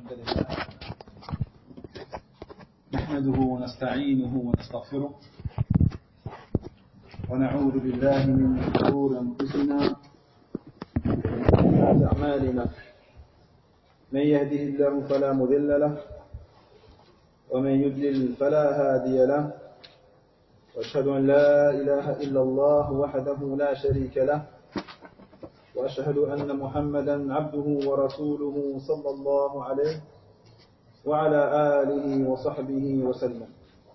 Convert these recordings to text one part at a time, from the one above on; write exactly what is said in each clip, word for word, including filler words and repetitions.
الحمد لله نحمده ونستعينه ونستغفره ونعوذ بالله من شرور أنفسنا ومن أعمالنا. من يهده الله فلا مضل له ومن يضلل فلا هادي له، وأشهد أن لا إله إلا الله وحده لا شريك له، وأشهد أن محمدا عبده ورسوله صلى الله عليه وعلى آله وصحبه وسلم.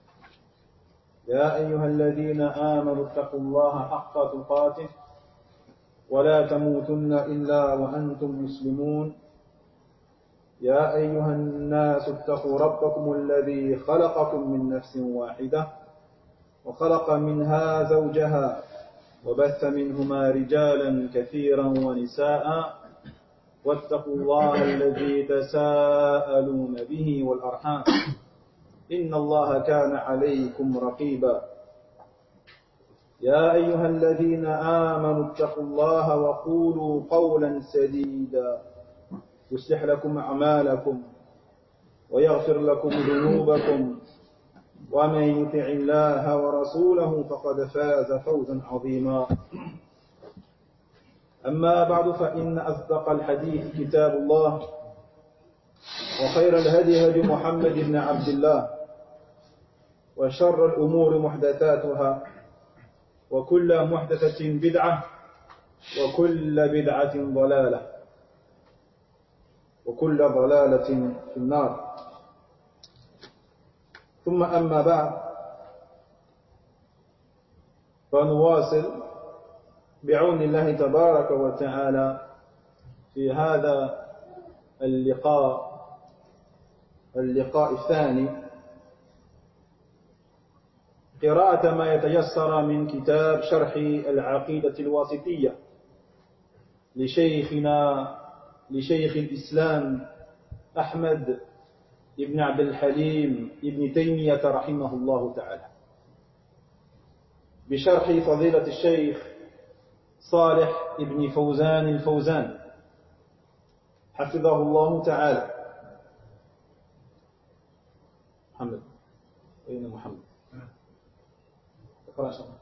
يا أيها الذين آمنوا اتقوا الله حق تقاته ولا تموتن إلا وأنتم مسلمون. يا أيها الناس اتقوا ربكم الذي خلقكم من نفس واحدة وخلق منها زوجها وبث منهما رجالا كثيرا ونساء، واتقوا الله الذي تساءلون به والأرحام إن الله كان عليكم رقيبا. يا أيها الذين آمنوا اتقوا الله وقولوا قولا سديدا يصلح لكم أعمالكم ويغفر لكم ذنوبكم، ومن يطع الله ورسوله فقد فاز فوزا عظيما. أما بعد، فإن أصدق الحديث كتاب الله، وخير الهدي هدي محمد بن عبد الله، وشر الأمور محدثاتها، وكل محدثة بدعة، وكل بدعة ضلالة، وكل ضلالة في النار. ثم أما بعد، فنواصل بعون الله تبارك وتعالى في هذا اللقاء اللقاء الثاني قراءة ما يتيسر من كتاب شرح العقيدة الواسطية لشيخنا لشيخ الإسلام أحمد ابن عبد الحليم ابن تيمية رحمه الله تعالى، بشرح فضيلة الشيخ صالح ابن فوزان الفوزان حفظه الله تعالى. محمد، أين محمد؟ اقرأ شرح.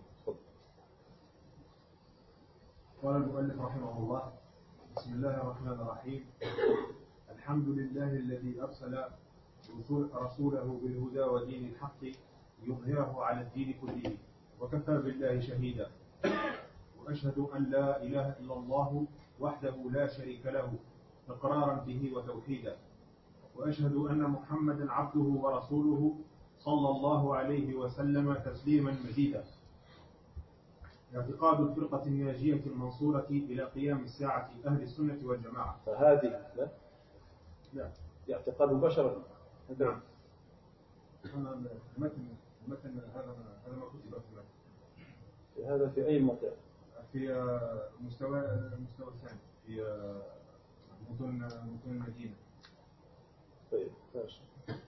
قال المؤلف رحمه الله: بسم الله الرحمن الرحيم. الحمد لله الذي أرسل رسوله بالهدى ودين الحق ليظهره على الدين كله، وكفى بالله شهيدا. وأشهد أن لا إله إلا الله وحده لا شريك له إقرارا به وتوحيدا. وأشهد أن محمدا عبده ورسوله صلى الله عليه وسلم تسليما مزيدا. اعتقاد الفرقة الناجية المنصورة إلى قيام الساعة أهل السنة والجماعة. فهذه لا لا اعتقاد البشر. نعم. المتن المتن هذا هذا ما كتب في المتن. في هذا في أي موقع؟ في مستوى المستوى الثاني، في متن متن المدينة. طيب ماشي.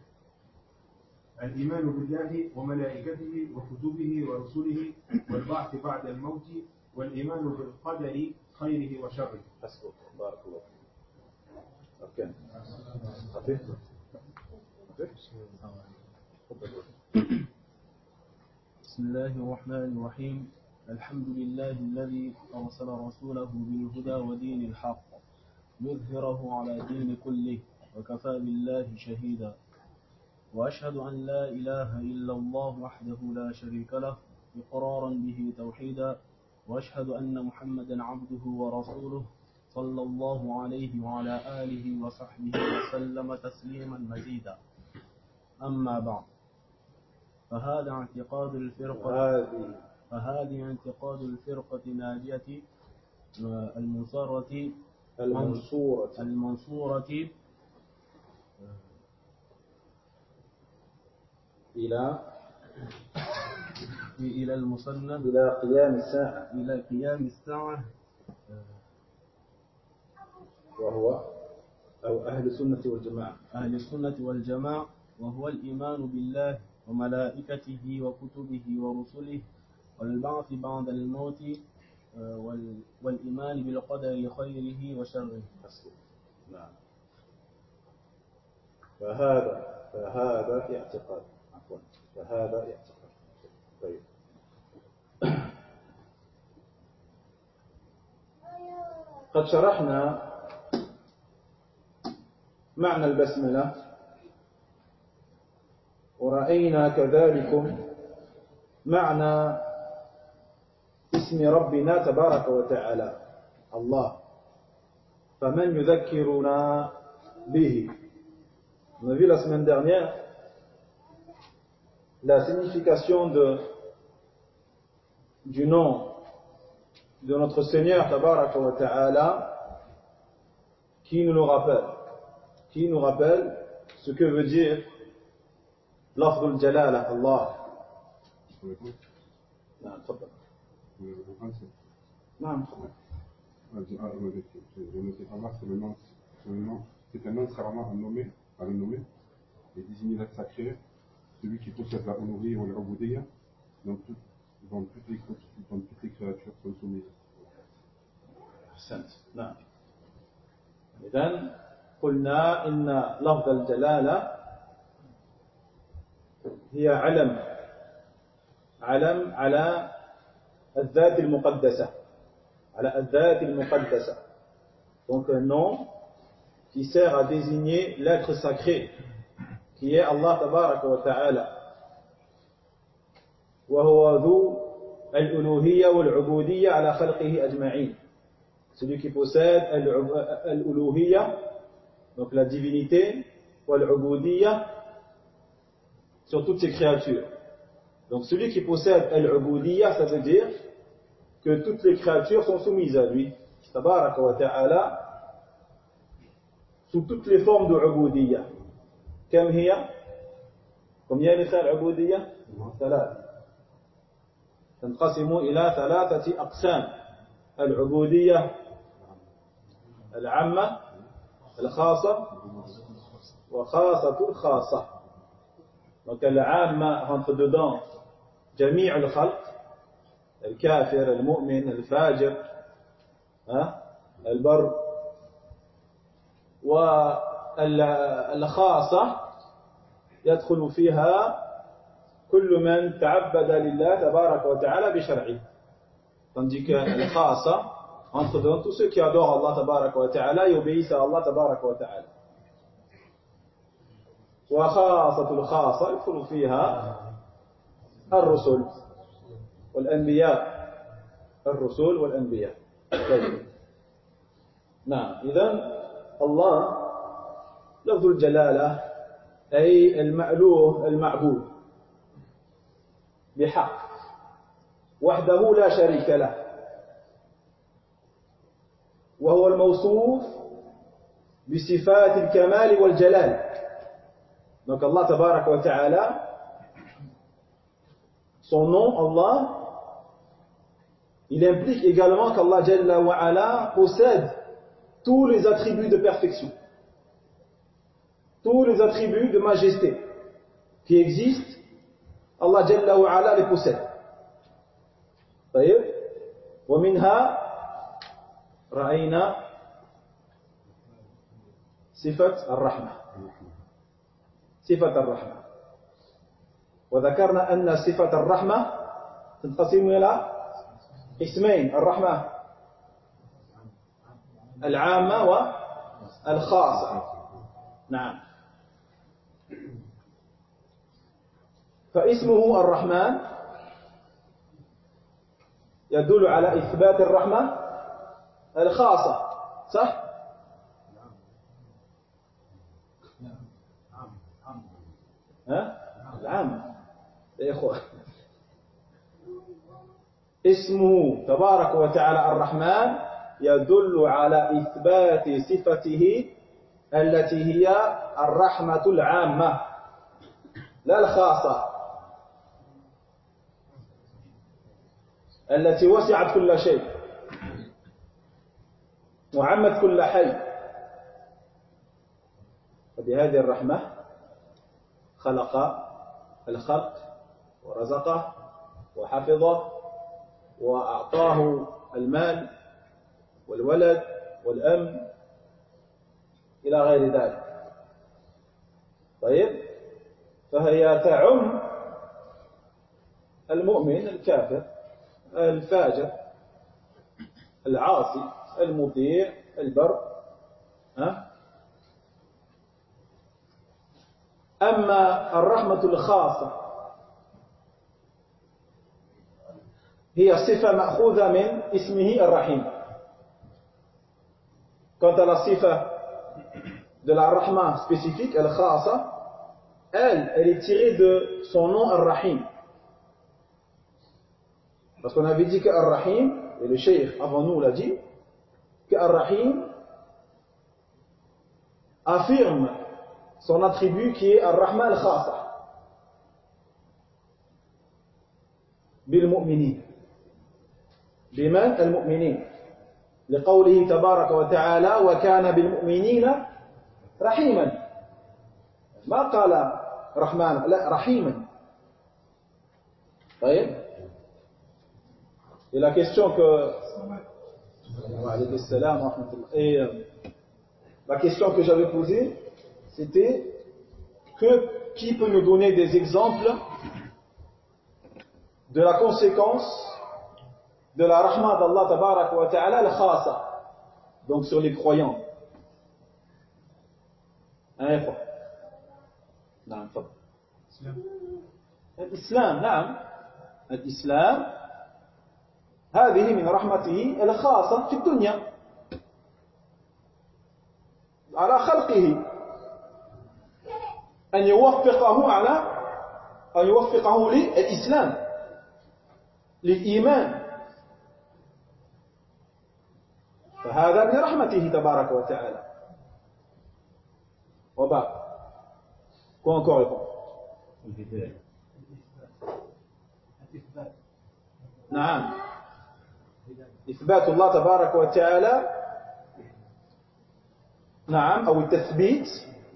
الإيمان بالله وملائكته وكتبه ورسله والبعث بعد الموت، والإيمان بالقدر خيره وشره. حسبك، بارك الله فيك. أركان خفيف خفيف. بسم الله الرحمن الرحيم. الحمد لله الذي أرسل رسوله بالهدى ودين الحق ليظهره على دين كله، وكفى بالله شهيدا. وأشهد أن لا إله إلا الله وحده لا شريك له إقرارا به توحيدا. وأشهد أن محمدا عبده ورسوله صلى الله عليه وعلى آله وصحبه وسلم تسليما مزيدا. أما بعد، فهذا اعتقاد الفرقة هذه فهذه اعتقاد الفرقة الناجية المنصورة المنصورة المنصورة إلى إلى المصنف إلى قيام الساعة، إلى قيام الساعة، وهو أو أهل السنة والجماعة. أهل السنة والجماعة، وهو الإيمان بالله وملائكته وكتبه ورسله والبعث بعد الموت، والإيمان بالقدر خيره وشره. نعم. فهذا فهذا اعتقاد عفوا فهذا اعتقاد. طيب قد شرحنا معنى البسملة ورأينا كذلك معنى اسم ربنا تبارك وتعالى الله، فمن يذكرنا به. On a vu la semaine dernière la signification de, du nom de notre Seigneur Tabaraka wa Ta'ala qui nous le rappelle, qui nous rappelle ce que veut dire lafdul jalala Allah. نعم تفضل. نعم تفضل. Je ne sais pas, c'est le nom, c'est le nom, c'est un enserrement à nommer, à le nommer, et désigner l'être sacré, celui qui possède la honorée ou l'aboudiya, dont, tout, dont, toutes les, dont toutes les créatures sont soumises. أحسنت. نعم. إذن قلنا إن لفظ الجلالة هي علم علم على الذات المقدسة على الذات المقدسة. Donc un nom qui sert à désigner l'être sacré qui est Allah tabaraka wa ta'ala, وهو ذو الألوهية والعبودية على خلقه أجمعين, celui qui possède al-uluhiyya, donc la divinité, wal-ubudiyya, sur toutes ses créatures. Donc celui qui possède al-ubudiyya, ça veut dire que toutes les créatures sont soumises à lui, tabaraka wa ta'ala, sous toutes les formes de ubudiyya. Kam hiya? Combien les frères ubudiyya? ثلاثة. تنقسم إلى ثلاثة أقسام: العبودية العامة الخاصة وخاصة الخاصة. Donc العامة rentre dedans جميع الخلق, الكافر المؤمن الفاجر البر, والخاصة يدخل فيها كل من تعبد لله تبارك وتعالى بشرعه. Tandis que الخاصة entre dans tous ceux qui adorent Allah tabaraka wa ta'ala et obéissent à Allah tabaraka wa ta'ala. وخاصة الخاصة يدخل فيها الرسل والأنبياء الرسل والأنبياء. نعم. إذن الله لفظ الجلالة أي المألوه المعبود بحق وحده لا شريك له, وهو الموصوف بصفات الكمال والجلال. Donc Allah tabaraka wa ta'ala, son nom Allah, il implique également qu'Allah jalla wa ala possède tous les attributs de perfection, tous les attributs de majesté qui existent, Allah jalla wa ala les possède. طيب, ومنها رأينا صفة الرحمة صفة الرحمة وذكرنا أن صفة الرحمة تنقسم إلى اسمين: الرحمة العامة والخاصة. نعم. فاسمه الرحمن يدل على إثبات الرحمة الخاصة, صح؟ ها؟ العامة يا إخوة. اسمه تبارك وتعالى الرحمن يدل على إثبات صفته التي هي الرحمة العامة لا الخاصة التي وسعت كل شيء وعمت كل حي. فبهذه الرحمة خلق الخلق ورزقه وحفظه وأعطاه المال والولد والأمن إلى غير ذلك. طيب فهي تعم المؤمن الكافر الفاجر العاصي المطيع البر ها؟ أما الرحمة الخاصة هي صفة مأخوذة من اسمه الرحيم. Quant à la sifa de la rahma spécifique, al-khasa, elle, elle est tirée de son nom ar-rahim. Parce qu'on avait dit que ar-rahim, et le cheikh avant nous l'a dit, que ar-rahim affirme son attribut qui est ar-rahma al-khasa bil mu'minin. بمن المؤمنين لقوله تبارك وتعالى وكان بالمؤمنين رحيما ما قال رحمن لا رحيما. طيب et la question que et la question que j'avais posée c'était que qui peut nous donner des exemples de la conséquence de la rahma d'Allah tabarak wa ta'ala al-khasa, donc sur les croyants. Hein, quoi? Non, pas. L'islam, non. L'islam, هذه من رحمته الخاصة في الدنيا على خلقه أن يوفقه على أن يوفقه للإسلام للإيمان. فهذا من رحمته تبارك وتعالى. وبعد quoi encore répondre نعم إثبات الله تبارك وتعالى نعم أو التثبيت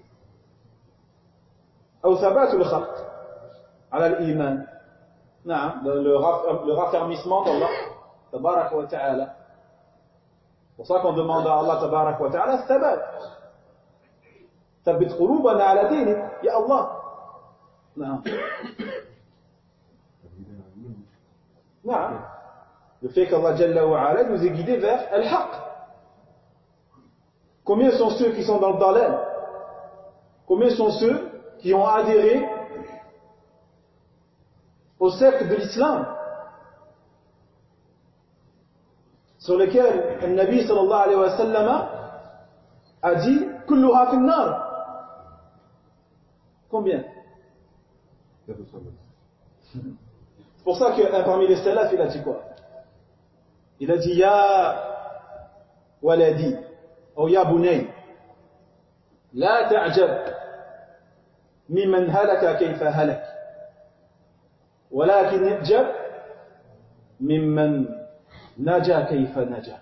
أو ثبات الخلق على الإيمان نعم le raffermissement d'Allah تبارك وتعالى. C'est pour ça qu'on demande à Allah tabarak wa ta'ala thabat. Thabbit qulubana ala dinik ya Allah. Non. Non. Le fait qu'Allah Jalla wa Ala nous ait guidés vers al-haq. Combien sont ceux qui sont dans le dalal? Combien sont ceux qui ont adhéré au secte de l'islam sur lequel le Nabi sallallahu alayhi wa sallam a dit kulluha fi an-nar. Combien? C'est pour ça que parmi les salaf il a dit quoi? Il a dit ya waladi ou ya bunay la ta'jab mimman halaka kayfa halak walakin i'jab mimman naja kayfa naja.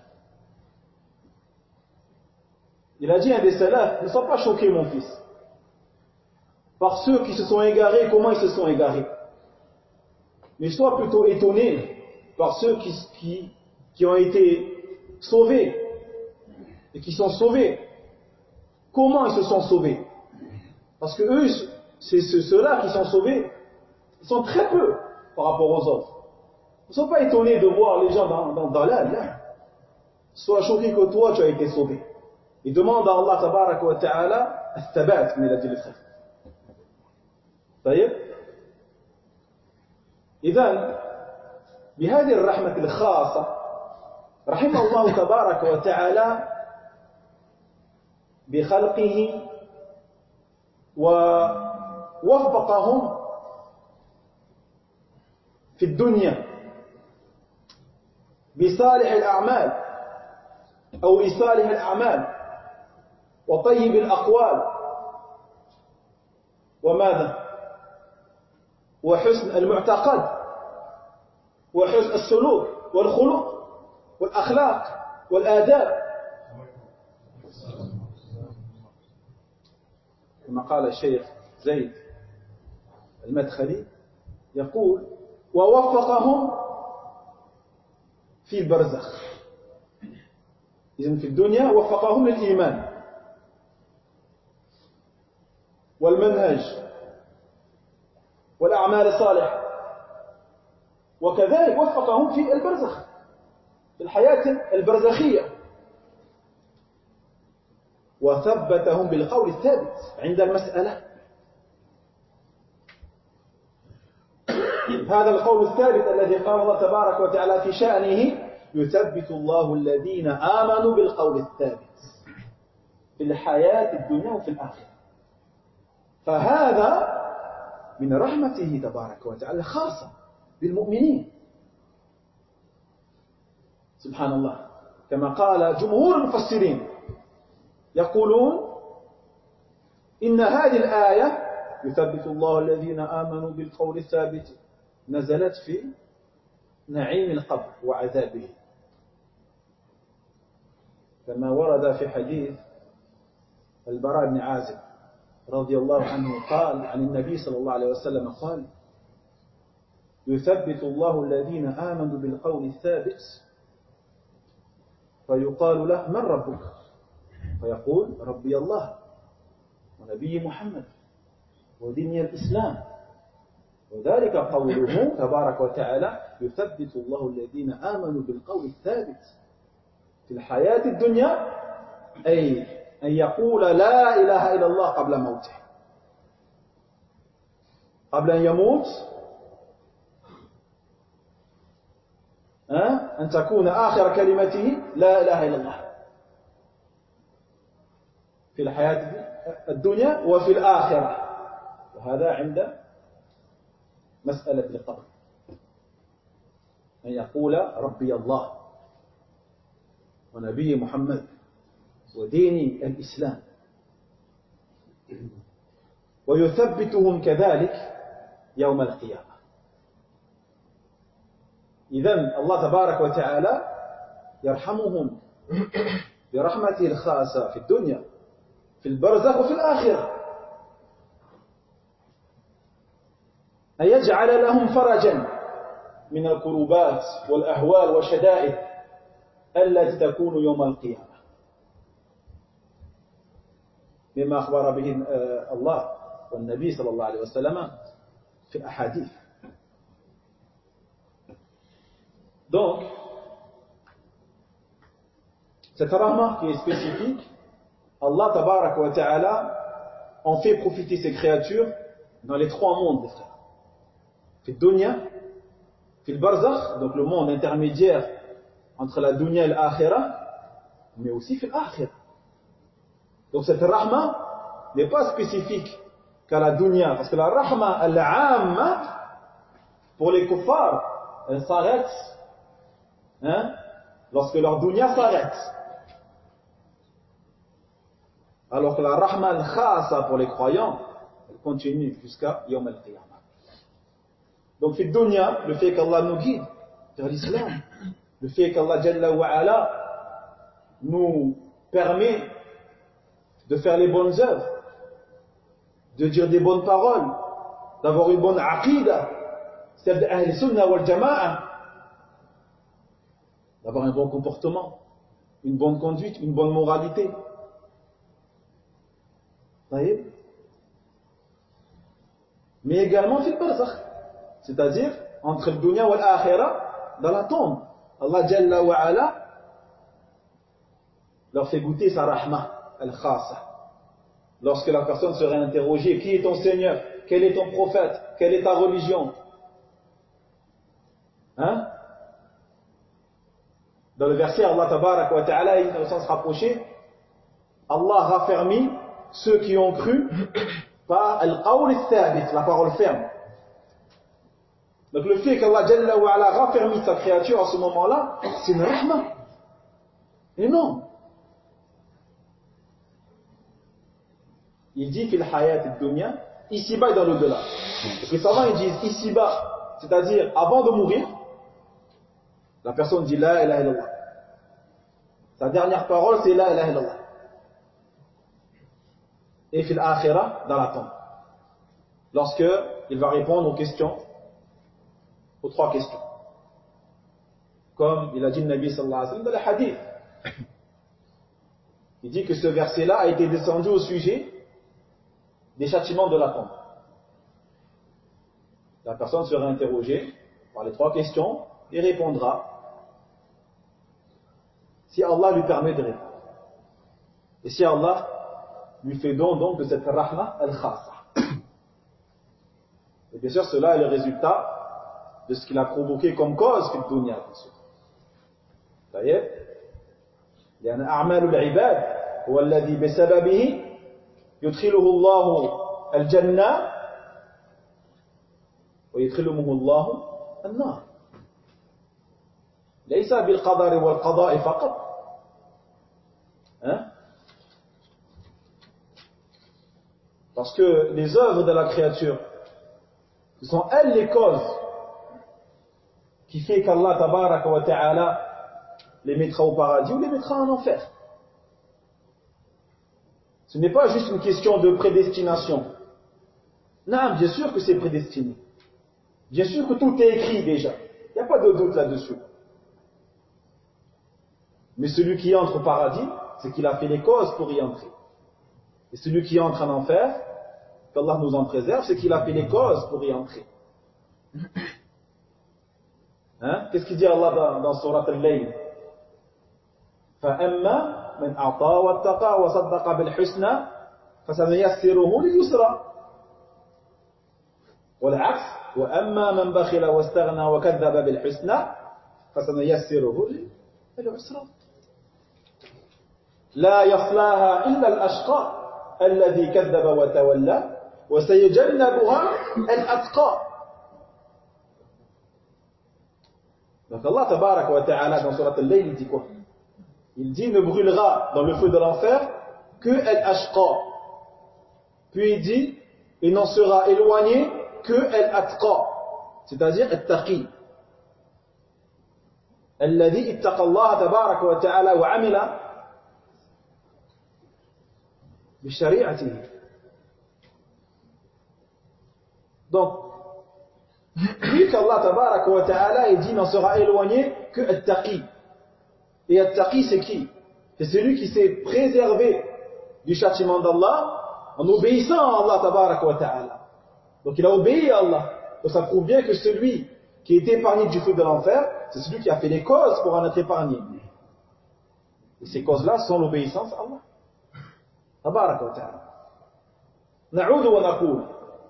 Il a dit un des salafs, ne sois pas choqué mon fils par ceux qui se sont égarés, comment ils se sont égarés, mais sois plutôt étonné par ceux qui, qui, qui ont été sauvés et qui sont sauvés, comment ils se sont sauvés, parce que eux c'est ceux-là qui sont sauvés, ils sont très peu par rapport aux autres. Ne sois pas étonné de voir les gens dans, dans, dans l'âme. Sois choqué que toi tu as été sauvé. Et demande à Allah tabaraka wa ta'ala al-thabat, comme il a dit le frère. طيب إذن بهذه الرحمة الخاصة رحم الله تبارك وتعالى بخلقه ووفقهم في الدنيا بصالح الأعمال أو لصالح الأعمال وطيب الأقوال وماذا وحسن المعتقد وحسن السلوك والخلق والأخلاق والآداب كما قال الشيخ زيد المدخلي يقول ووفقهم في البرزخ. إذن في الدنيا وفقهم للإيمان والمنهج والأعمال الصالحة، وكذلك وفقهم في البرزخ، في الحياة البرزخية، وثبتهم بالقول الثابت عند المسألة. هذا القول الثابت الذي قال الله تبارك وتعالى في شأنه: يثبت الله الذين آمنوا بالقول الثابت في الحياة الدنيا وفي الآخرة. فهذا من رحمته تبارك وتعالى خاصة بالمؤمنين. سبحان الله، كما قال جمهور المفسرين يقولون إن هذه الآية يثبت الله الذين آمنوا بالقول الثابت نزلت في نعيم القبر وعذابه، كما ورد في حديث البراء بن عازب رضي الله عنه قال عن النبي صلى الله عليه وسلم قال: يثبت الله الذين آمنوا بالقول الثابت فيقال له: من ربك؟ فيقول: ربي الله ونبي محمد ودين الإسلام. وذلك قوله تبارك وتعالى: يثبت الله الذين آمنوا بالقول الثابت في الحياة الدنيا، أي أن يقول لا إله إلا الله قبل موته، قبل أن يموت، أن تكون آخر كلمته لا إله إلا الله في الحياة الدنيا وفي الآخرة. وهذا عند مسألة القبر، أن يقول ربي الله ونبي محمد ودين الإسلام. ويثبتهم كذلك يوم القيامة. إذن الله تبارك وتعالى يرحمهم برحمته الخاصة في الدنيا في البرزخ وفي الآخرة، أن يجعل لهم فرجا من الكروبات والأهوال والشدائد التي تكون يوم القيامة، مما أخبر به الله والنبي صلى الله عليه وسلم في الأحاديث. Donc, cette rahma qui est spécifique, Allah tabarak wa ta'ala en fait profiter ses créatures dans les trois mondes, frères. Fi dunya, fi barzakh, donc le monde intermédiaire entre la dunya et l'akhirah, mais aussi fi l'akhirah. Donc cette rahma n'est pas spécifique qu'à la dunya, parce que la rahma al-amma pour les kuffars, elle s'arrête hein, lorsque leur dunya s'arrête. Alors que la rahma al-khasa pour les croyants, elle continue jusqu'à Yawm al-Qiyamah. Donc, fi dunya, le fait qu'Allah nous guide vers l'islam, le fait qu'Allah Jalla wa Ala nous permet de faire les bonnes œuvres, de dire des bonnes paroles, d'avoir une bonne aqidah, celle de Ahl Sunnah wal Jama'a, d'avoir un bon comportement, une bonne conduite, une bonne moralité. Mais également fil barzakh, c'est-à-dire entre le dunya et l'akhirah, dans la tombe. Allah Jalla wa Ala leur fait goûter sa rahma al-khasa. Lorsque la personne serait interrogée: qui est ton Seigneur? Quel est ton prophète? Quelle est ta religion? Hein? Dans le verset, Allah Tabarak wa Ta'ala, dans le sens rapproché, Allah raffermit ceux qui ont cru par al-qawl al-thabit, la parole ferme. Donc le fait qu'Allah Jalla wa Ala raffermit sa créature à ce moment-là, c'est une rahma. Et non. Il dit fil hayat ad-dunya, ici-bas et dans l'au-delà. Les savants ils disent ici-bas, c'est-à-dire avant de mourir, la personne dit la ilaha illallah. Sa dernière parole c'est la ilaha illallah. Et fil akhirah, dans la tombe. Lorsque il va répondre aux questions, aux trois questions. Comme il a dit le Nabi sallallahu alayhi wa sallam dans le hadith. Il dit que ce verset-là a été descendu au sujet des châtiments de la tombe. La personne sera interrogée par les trois questions et répondra si Allah lui permet de répondre. Et si Allah lui fait don donc de cette rahma al-khassa. Et bien sûr, cela est le résultat de ce qu'il a provoqué comme cause في الدنيا, bien sûr. طيب لأن أعمال العباد هو الذي بسببه يدخله الله الجنة ويدخلهم الله النار ليس بالقدر والقضاء فقط hein? Parce que les œuvres de la créature, ce sont elles les causes qui fait qu'Allah tabaraka wa ta'ala les mettra au paradis ou les mettra en enfer. Ce n'est pas juste une question de prédestination. Non, bien sûr que c'est prédestiné. Bien sûr que tout est écrit déjà. Il n'y a pas de doute là-dessus. Mais celui qui entre au paradis, c'est qu'il a fait les causes pour y entrer. Et celui qui entre en enfer, qu'Allah nous en préserve, c'est qu'il a fait les causes pour y entrer. Hein? Qu'est-ce qu'il dit Allah dans, dans Surat Al-Layl? فَأَمَّا مَنْ أَعْطَى وَاتَّقَى وَصَدَّقَ بِالْحُسْنَى فَسَنُيَسِّرُهُ لِلْيُسْرَى والعكس وَأَمَّا مَنْ بَخِلَ وَاسْتَغْنَى وَكَذَّبَ بِالْحُسْنَى فَسَنُيَسِّرُهُ لِلْعُسْرَى لا يصلاها إلا الأشقى الذي كذب وتولى وسيجنبها الأتقى. Donc Allah tabarak wa ta'ala dans Surat Al-Layl il dit quoi? Il dit ne brûlera dans le feu de l'enfer que Al-Ashqa. Puis il dit il n'en sera éloigné que Al-Atqa, c'est-à-dire Al-Taqi. الذي اتقى الله تبارك وتعالى وعمل بشريعته. Donc, vu qu'Allah tabaraka wa ta'ala il dit n'en sera éloigné que At-Taqi. Et At-Taqi c'est qui? C'est celui qui s'est préservé du châtiment d'Allah en obéissant à Allah tabaraka wa ta'ala. Donc il a obéi à Allah. Donc ça prouve bien que celui qui est épargné du feu de l'enfer, c'est celui qui a fait les causes pour en être épargné. Et ces causes-là sont l'obéissance à Allah tabaraka wa ta'ala. نعود ونقول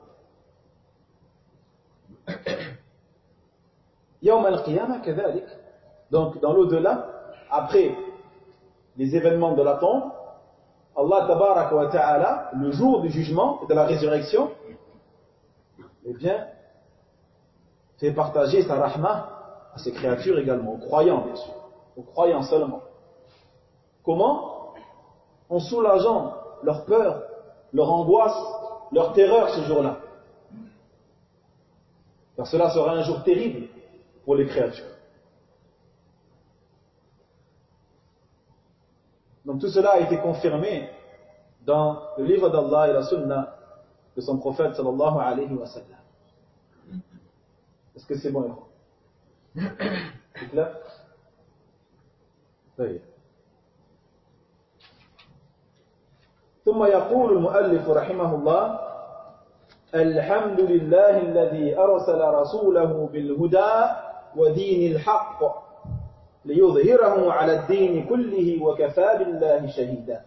يوم القيامة كذلك. Donc dans l'au-delà, après les événements de la tombe, Allah tabaraka wa ta'ala, le jour du jugement et de la résurrection, eh bien, fait partager sa rahma à ses créatures également, aux croyants bien sûr, aux croyants seulement. Comment? En soulageant leur peur, leur angoisse, leur terreur ce jour-là. Car cela sera un jour terrible pour les créatures. Donc tout cela a été confirmé dans le livre d'Allah et la sunna de son prophète sallallahu alayhi wa sallam. Est-ce que c'est bon? C'est clair? طيب. ثم يقول المؤلف رحمه الله الحمد لله الذي أرسل رسوله بالهدى ودين الحق ليظهره على الدين كله وكفى بالله شهيدا.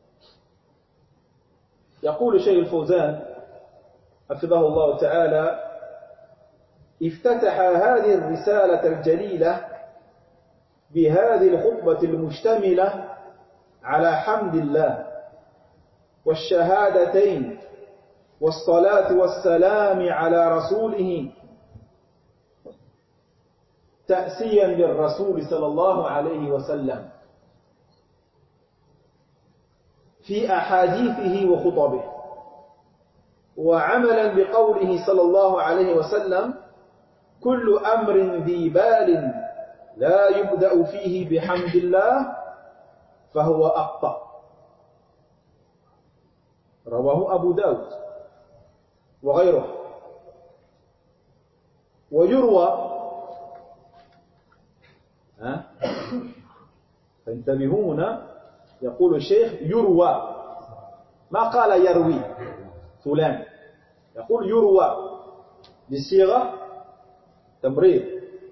يقول شيخ الفوزان حفظه الله تعالى افتتح هذه الرسالة الجليلة بهذه الخطبة المشتملة على حمد الله والشهادتين والصلاة والسلام على رسوله تأسيا للرسول صلى الله عليه وسلم في أحاديثه وخطبه وعملا بقوله صلى الله عليه وسلم كل أمر ذي بال لا يبدأ فيه بحمد الله فهو أخطأ. رواه أبو داود وغيره. ويروى ها فانتبهوا هنا يقول الشيخ يروى ما قال يروي فلان يقول يروى بصيغة تمريض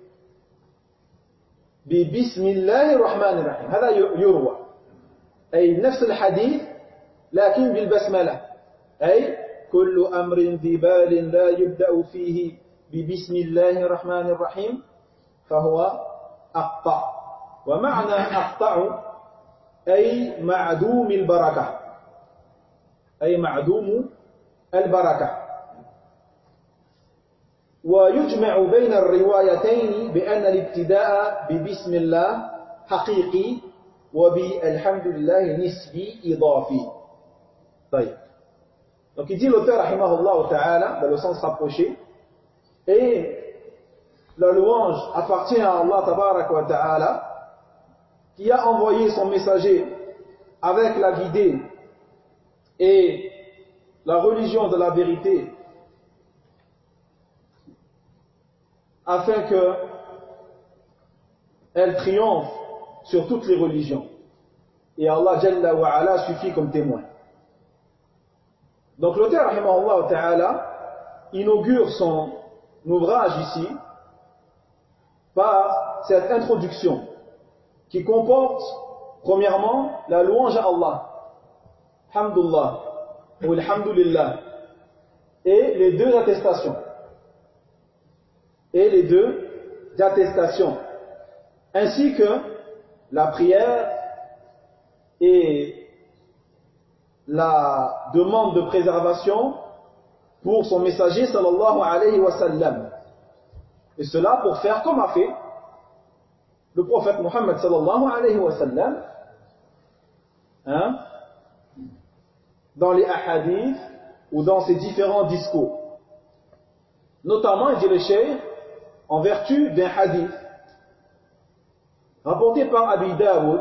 ببسم الله الرحمن الرحيم هذا يروى أي نفس الحديث لكن بالبسملة أي كل أمر ذي بال لا يبدأ فيه ببسم الله الرحمن الرحيم فهو أقطع ومعنى أقطع أي معدوم البركة أي معدوم البركة ويجمع بين الروايتين بأن الابتداء ببسم الله حقيقي وبالحمد لله نسبي إضافي. طيب. Donc il dit l'auteur rahimahullah ta'ala dans le sens rapproché et la louange appartient à Allah tabarak wa ta'ala qui a envoyé son messager avec la guidée et la religion de la vérité afin que elle triomphe sur toutes les religions. Et Allah Jalla wa Ala suffit comme témoin. Donc l'auteur rahimahullah ta'ala inaugure son ouvrage ici par cette introduction qui comporte premièrement la louange à Allah, Hamdullah ou Alhamdulillah, et les deux attestations. Et les deux attestations, ainsi que la prière et la demande de préservation pour son messager sallallahu alayhi wa sallam. Et cela pour faire comme a fait le prophète Muhammad sallallahu alayhi wa sallam hein, dans les ahadiths ou dans ses différents discours. Notamment, il dit le cheikh, en vertu d'un hadith rapporté par Abi Daoud,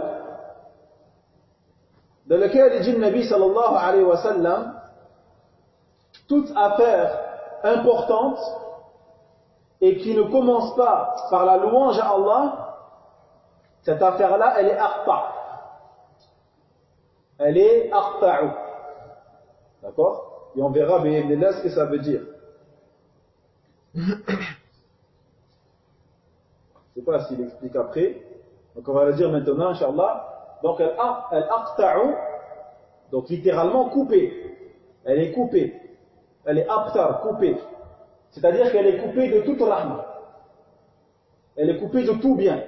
dans lequel il dit le Nabi sallallahu alayhi wa sallam, toute affaire importante et qui ne commence pas par la louange à Allah, cette affaire-là, elle est aqta'. Elle est aqta'u. D'accord? Et on verra bi'idhnillah ce que ça veut dire. Je ne sais pas s'il explique après. Donc on va le dire maintenant, Inch'Allah. Donc elle aqta'u, donc littéralement coupée. Elle est coupée. Elle est abtar, coupée. C'est-à-dire qu'elle est coupée de toute rahma. Elle est coupée de tout bien.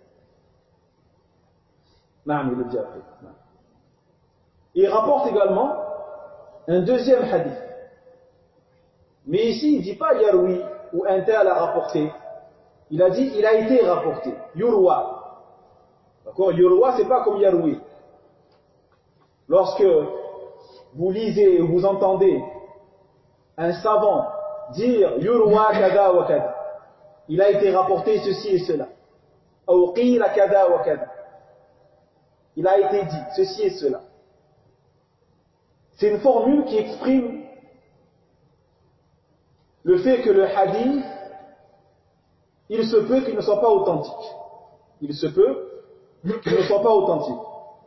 Non, il le dit après. Il rapporte également un deuxième hadith. Mais ici, il ne dit pas yarwi ou un tel a rapporté. Il a dit il a été rapporté. Yurwa. D'accord? Yurwa, c'est pas comme yarwi. Lorsque vous lisez ou vous entendez un savant dire yurwa kada wa kada, il a été rapporté ceci et cela. Ou qila kada wa kada, il a été dit ceci et cela. C'est une formule qui exprime le fait que le hadith, il se peut qu'il ne soit pas authentique. Il se peut qu'il ne soit pas authentique.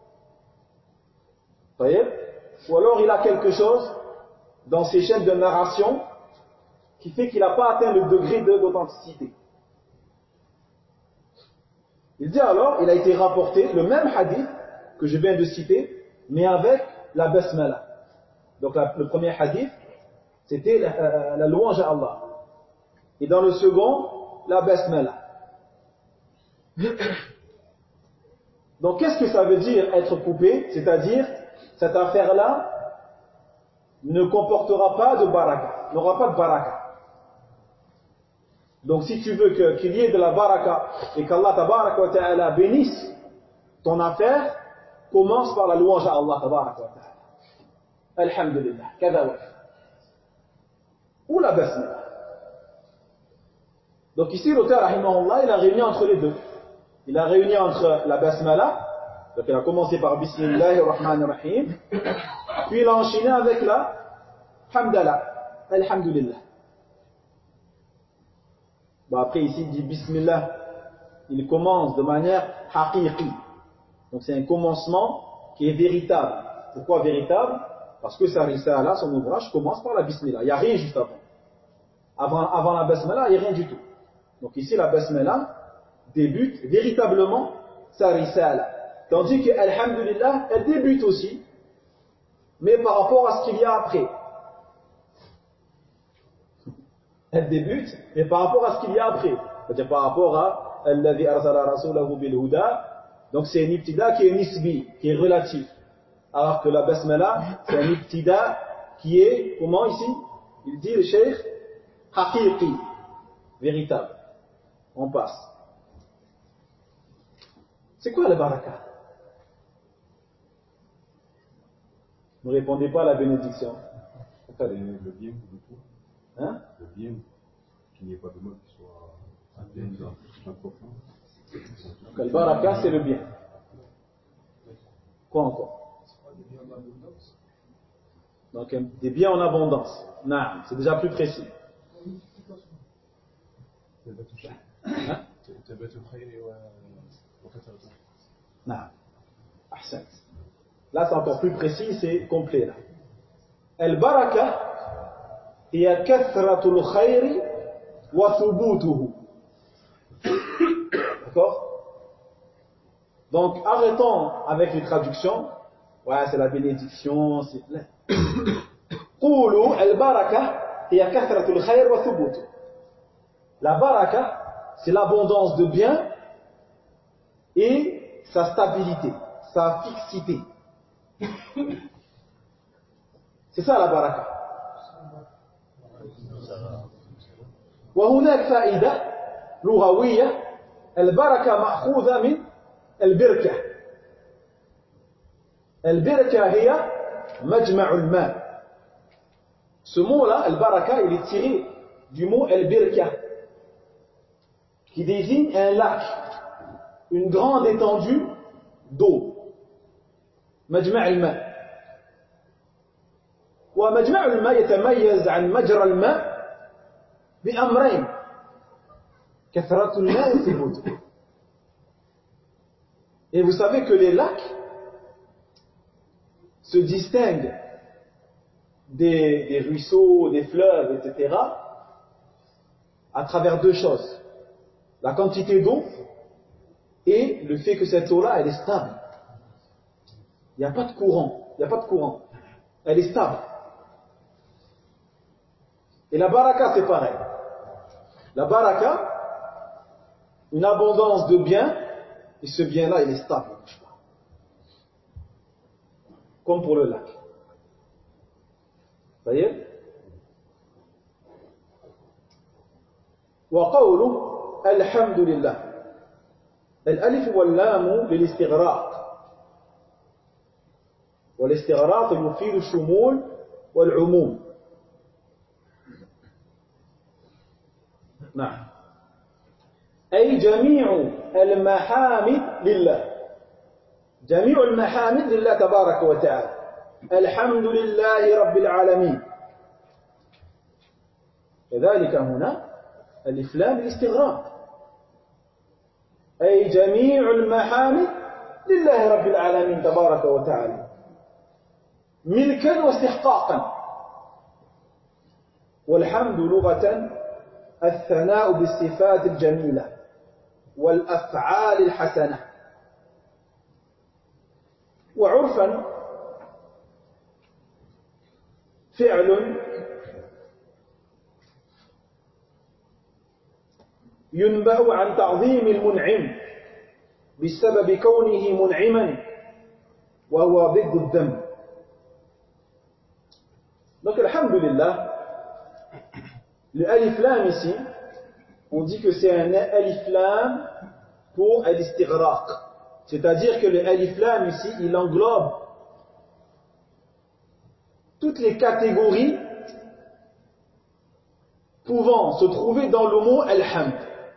Vous voyez? Ou alors il a quelque chose dans ses chaînes de narration qui fait qu'il n'a pas atteint le degré d'authenticité. Il dit alors, il a été rapporté le même hadith que je viens de citer, mais avec la basmala. Donc la, le premier hadith, c'était la, euh, la louange à Allah. Et dans le second, la basmala. Donc qu'est-ce que ça veut dire être coupé? C'est-à-dire, cette affaire-là ne comportera pas de baraka, n'aura pas de baraka. Donc si tu veux que, qu'il y ait de la baraka et qu'Allah tabaraka wa ta'ala bénisse ton affaire, commence par la louange à Allah tabaraka wa ta'ala. Alhamdulillah, kada wa kada. Ou la basmala. Donc ici l'auteur rahimahullah, il a réuni entre les deux. Il a réuni entre la basmala, donc il a commencé par Bismillahir Rahmanir Rahim, puis il a enchaîné avec la Hamdallah, Alhamdulillah. Bon, après ici il dit Bismillah, il commence de manière haqiqi. Donc c'est un commencement qui est véritable. Pourquoi véritable? Parce que sa risala, son ouvrage, commence par la bismillah. Il n'y a rien juste avant. Avant, avant la basmala, il n'y a rien du tout. Donc ici, la basmala débute véritablement sa risala. Tandis que, alhamdulillah, elle débute aussi, mais par rapport à ce qu'il y a après. Elle débute, mais par rapport à ce qu'il y a après. C'est-à-dire par rapport à alladhi arsala rasulahu bil huda. Donc c'est un ibtida qui est nisbi, qui est relatif. Alors que la basmala, c'est un ibtida qui est, comment ici? Il dit le cheikh, haqiqi, véritable. On passe. C'est quoi la baraka? Ne répondez pas à la bénédiction. Le, le bien du tout. Hein? Le bien, qu'il n'y ait pas de mal qui soit atteint dans important. Donc le baraka, c'est le bien. Quoi encore? Donc des biens en abondance. Non, c'est déjà plus précis. Hein? Non. Ahsan. Là, c'est encore plus précis, c'est complet là. Al-baraka hiya kathratul khayri wa thubutuhu. D'accord? Donc, arrêtons avec les traductions. Ouais, c'est la bénédiction, c'est plein. Qulu al-baraka hiya kathratul khayri wa thubutuhu. La baraka, c'est l'abondance de biens et sa stabilité, sa fixité. C'est ça la baraka. وهناك فائدة لغوية البركة مأخوذة من البركة. البركة هي مجمع الماء. Ce mot-là, البركة, il est tiré du mot البركة qui désigne un lac, une grande étendue d'eau. مجمع الماء. ومجمع الماء يتميز عن مجرى الماء بأمرين كثرة الماء وثبوته. Et vous savez que les lacs se distinguent des, des ruisseaux, des fleuves, et cetera à travers deux choses. La quantité d'eau et le fait que cette eau-là, elle est stable. Il n'y a pas de courant. Il n'y a pas de courant. Elle est stable. Et la baraka, c'est pareil. La baraka, une abondance de biens, et ce bien-là, il est stable. Comme pour le lac. Vous voyez? وقوله الحمد لله الألف واللام للاستغراق والاستغراق يفيد الشمول والعموم. نعم. أي جميع المحامد لله. جميع المحامد لله تبارك وتعالى. الحمد لله رب العالمين. كذلك هنا الإفلام الاستغراق. أي جميع المحامد لله رب العالمين تبارك وتعالى ملكا واستحقاقا. والحمد لغة الثناء بالصفات الجميلة والأفعال الحسنة. وعرفا فعل ينبأ عن تعظيم المنعم بسبب كونه منعما وهو ضد الذنب. Donc alhamdulillah, le alif lam ici, on dit que c'est un alif lam pour al-istighraq. C'est-à-dire que le alif lam ici, il englobe toutes les catégories pouvant se trouver dans le mot alhamd.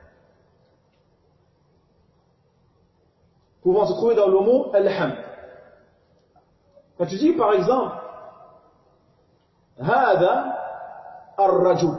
Pouvant se trouver dans le mot alhamd. Quand tu dis par exemple هذا الرجل,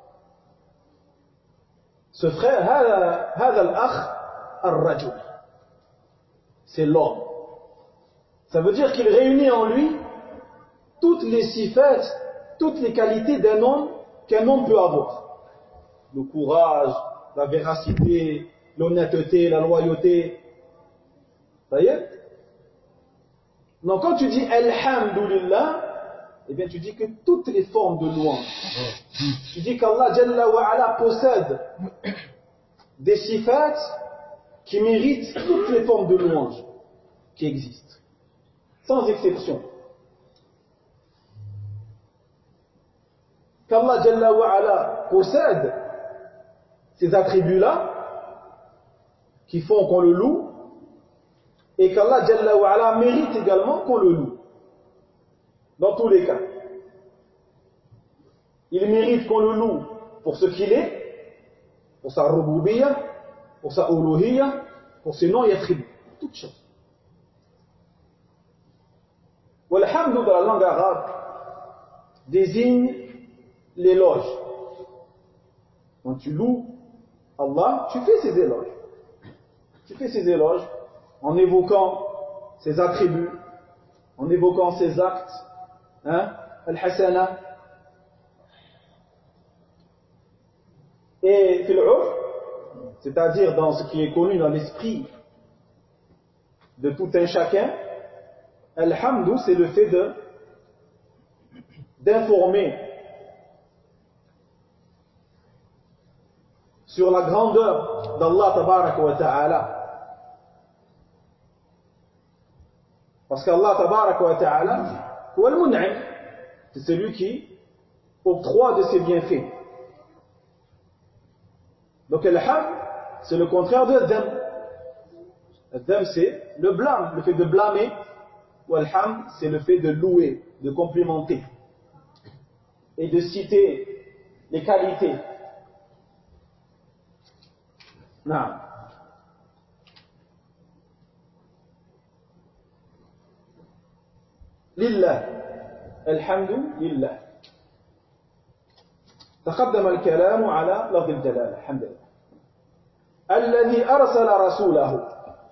ce frère, هذا هذا الأخ الرجل, c'est l'homme. Ça veut dire qu'il réunit en lui toutes les sifat, toutes les qualités d'un homme qu'un homme peut avoir. Le courage, la véracité, l'honnêteté, la loyauté. Ça y est? Donc quand tu dis Alhamdulillah, eh bien tu dis que toutes les formes de louange. Tu dis qu'Allah Jalla wa Ala possède des sifat qui méritent toutes les formes de louange qui existent, sans exception. Qu'Allah Jalla wa Ala possède ces attributs-là qui font qu'on le loue, et qu'Allah Jalla wa Ala mérite également qu'on le loue. Dans tous les cas. Il mérite qu'on le loue pour ce qu'il est, pour sa rububiyya, pour sa uluhiyya, pour ses noms et attributs, toutes choses. Walhamdu dans la langue arabe désigne l'éloge. Quand tu loues Allah, tu fais ses éloges. Tu fais ses éloges en évoquant ses attributs, en évoquant ses actes, hein, al-hasana. Et fil urf, c'est-à-dire dans ce qui est connu dans l'esprit de tout un chacun, alhamdou, c'est le fait de d'informer sur la grandeur d'Allah tabaraka wa ta'ala. Parce qu'Allah tabaraka wa ta'ala, huwa al-mun'im, c'est celui qui octroie de ses bienfaits. Donc al-hamd, c'est le contraire de dham. Dham, c'est le blâme, le fait de blâmer. Ou al-hamd, c'est le fait de louer, de complimenter et de citer les qualités. Naam. Lillah. Alhamdu lillah. تقدم الكلام على لفظ الجلالة. الحمد لله. الذي أرسل رسوله.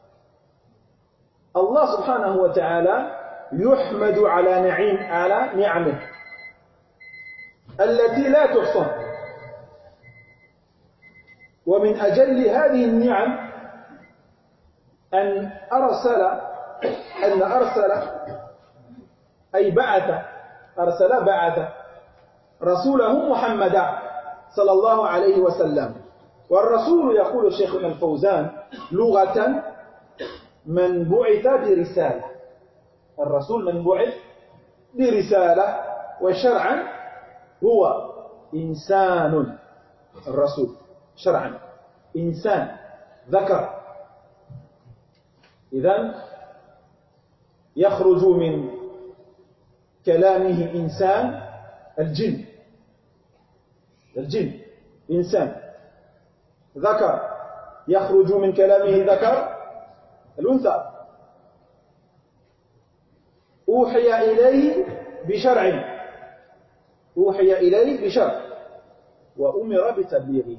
الله سبحانه وتعالى يحمد على نعيم على نعمه التي لا تحصى. ومن أجل هذه النعم أن أرسل أن أرسل أي بعث أرسل بعث رسوله محمدا صلى الله عليه وسلم. والرسول يقول الشيخ الفوزان لغة من بعث برسالة. الرسول من بعث برسالة، وشرعا هو إنسان. الرسول شرعا إنسان ذكر، إذن يخرج من كلامه إنسان الجن الجن إنسان ذكر، يخرج من كلامه ذكر الأنثى. أوحي إليه بشرع أوحي إليه بشرع وأمر بتبليغه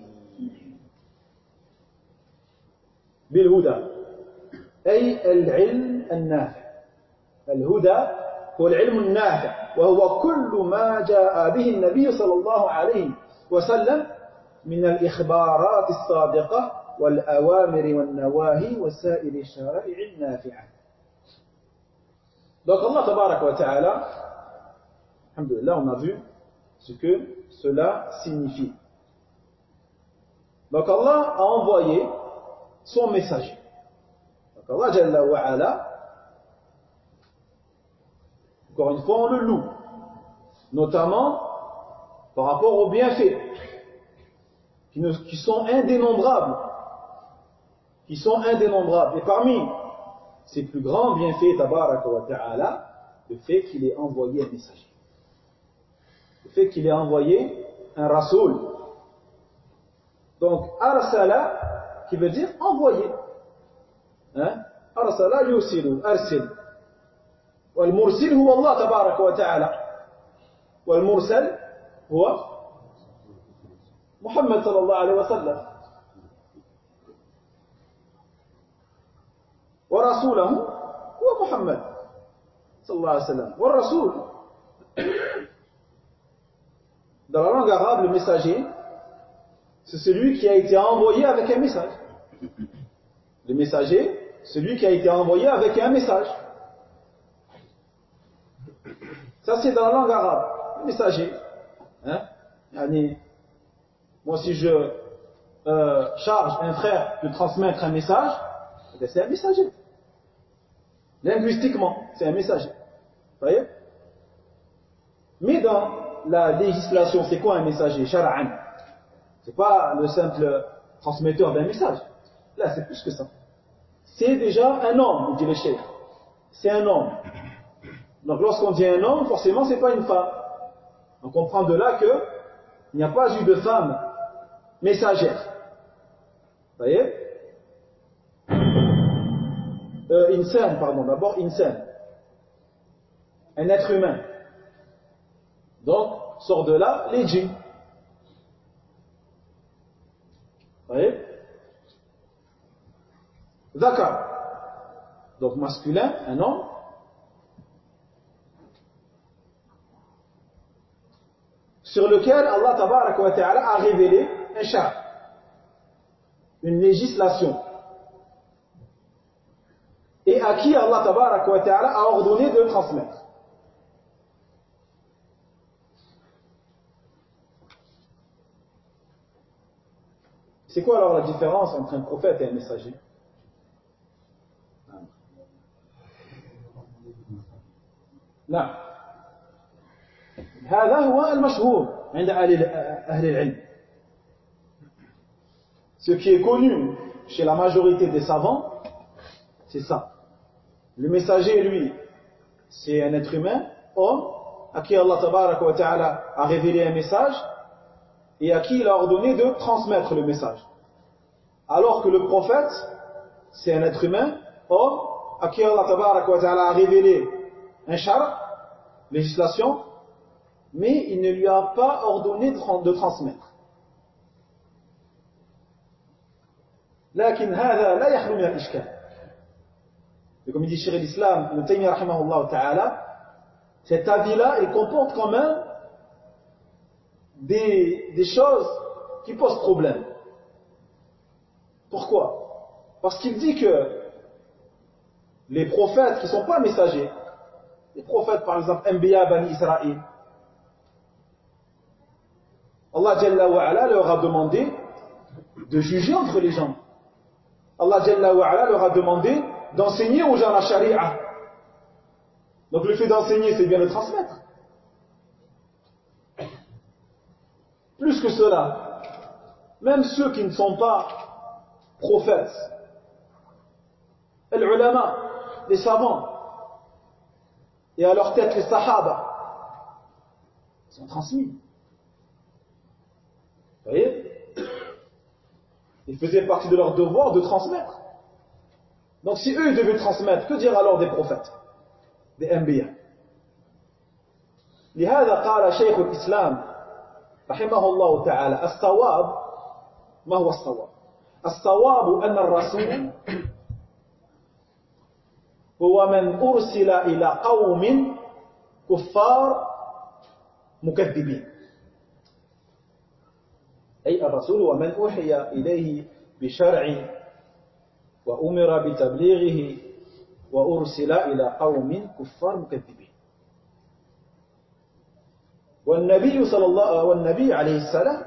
بالهدى، أي العلم النافع. الهدى هو العلم النافع، وهو كل ما جاء به النبي صلى الله عليه وسلم من الإخبارات الصادقة والأوامر والنواهي وسائر الشرائع النافعة. Donc Allah tabaraka wa ta'ala, alhamdulillah, on a vu ce que cela signifie. Donc Allah a envoyé son messager. Donc Allah Jalla wa Ala, encore une fois, on le loue, notamment par rapport aux bienfaits qui, ne, qui sont indénombrables, qui sont indénombrables. Et parmi ces plus grands bienfaits, tabaraka wa ta'ala, le fait qu'il ait envoyé un messager, le fait qu'il ait envoyé un rasoul. Donc arsala, qui veut dire envoyer, hein? Arsala yusilu, arsil. والمرسل هو الله تبارك وتعالى، والمرسل هو محمد صلى الله عليه وسلم، ورسوله هو محمد صلى الله عليه وسلم. والرسول Dans la langue arabe, le messager, c'est celui qui a été envoyé avec un message. Le messager, celui qui a été envoyé avec un message. Ça, c'est dans la langue arabe. Le messager. Hein? Moi, si je euh, charge un frère de transmettre un message, c'est un messager. Linguistiquement, c'est un messager. Vous voyez? Mais dans la législation, c'est quoi un messager? Shar'an. C'est pas le simple transmetteur d'un message. Là, c'est plus que ça. C'est déjà un homme, dit le cheikh. C'est un homme. Donc, lorsqu'on dit un homme, forcément, c'est pas une femme. On comprend de là que il n'y a pas eu de femme messagère. Vous voyez? Euh, insan, pardon, d'abord insan. Un être humain. Donc, sort de là les djinns. Vous voyez? D'accord. Donc, masculin, un homme. Sur lequel Allah tabaraka wa ta'ala a révélé un shar, une législation, et à qui Allah tabaraka wa ta'ala a ordonné de transmettre. C'est quoi alors la différence entre un prophète et un messager? Non. هذا هو المشهور عند أهل العلم. Ce qui est connu chez la majorité des savants, c'est ça. Le messager, lui, c'est un être humain, homme, à qui Allah tabaraka wa ta'ala a révélé un message et à qui il a ordonné de transmettre le message. Alors que le prophète, c'est un être humain, homme, à qui Allah tabaraka wa ta'ala a révélé un shar, législation, mais il ne lui a pas ordonné de transmettre. لكن هذا لا يخلو من الإشكال. Et comme il dit Cheikh l'Islam, Ibn Taymiyyah rahimahullah ta'ala, cet avis-là, il comporte quand même des, des choses qui posent problème. Pourquoi? Parce qu'il dit que les prophètes qui ne sont pas messagers, les prophètes par exemple, Anbiya Bani Israël, Allah Jalla wa Ala leur a demandé de juger entre les gens. Allah Jalla wa Ala leur a demandé d'enseigner aux gens la charia. Donc le fait d'enseigner, c'est bien de transmettre. Plus que cela, même ceux qui ne sont pas prophètes, les ulama, les savants, et à leur tête les sahaba, sont transmis. Vous voyez? Il faisait partie de leur devoir de transmettre. Donc si eux devaient transmettre, que dire alors des prophètes, des anbiya? لهذا قال شيخ الإسلام رحمه الله تعالى الصواب ما هو الصواب؟ الصواب أن الرسول هو من أرسل إلى قوم كفار مكذبين. أي الرسول هو من أوحي إليه بشرع وأمر بتبليغه وأرسل إلى قوم كفار مكذبين. والنبي صلى الله والنبي عليه السلام